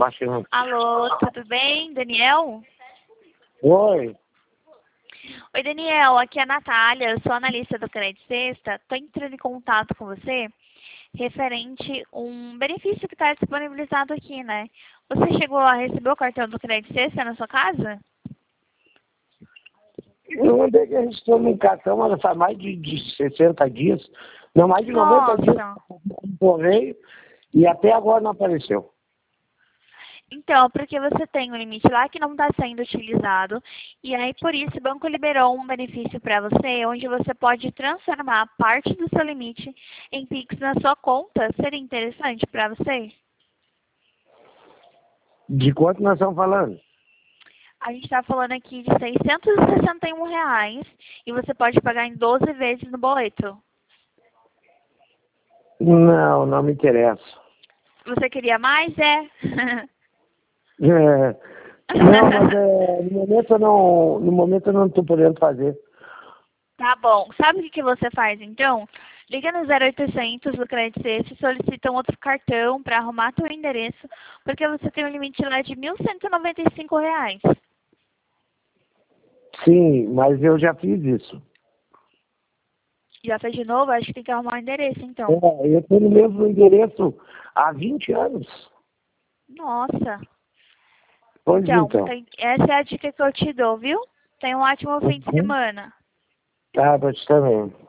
baixando. Alô, tudo bem, Daniel? Oi. Oi, Daniel, aqui é a Natália, eu sou analista do Crédito Sexta. Estou entrando em contato com você referente um benefício que está disponibilizado aqui, né? Você chegou a receber o cartão do Crédito Sexta na sua casa? Eu andei registrando um cartão, mas faz mais de 60 dias. Não, mais de 90 dias Nossa! no correio e até agora não apareceu. Então, porque você tem um limite lá que não está sendo utilizado, e aí por isso o banco liberou um benefício para você, onde você pode transformar parte do seu limite em Pix na sua conta. Seria interessante para você? De quanto nós estamos falando? A gente está falando aqui de R$ 661 e você pode pagar em 12 vezes no boleto. Não, não me interessa. Você queria mais? É. Não, mas no momento eu não estou podendo fazer. Tá bom. Sabe o que você faz então? Liga no 0800 do Crédito Sexta e solicita um outro cartão para arrumar seu endereço, porque você tem um limite lá de R$ 1.195. Sim, mas eu já fiz isso. Já fez de novo? Acho que tem que arrumar o endereço então. Eu estou no mesmo endereço há 20 anos. Nossa. Pois Então, então. essa é a dica que eu te dou, viu? Tenha um ótimo fim de semana. Tá, pra ti também.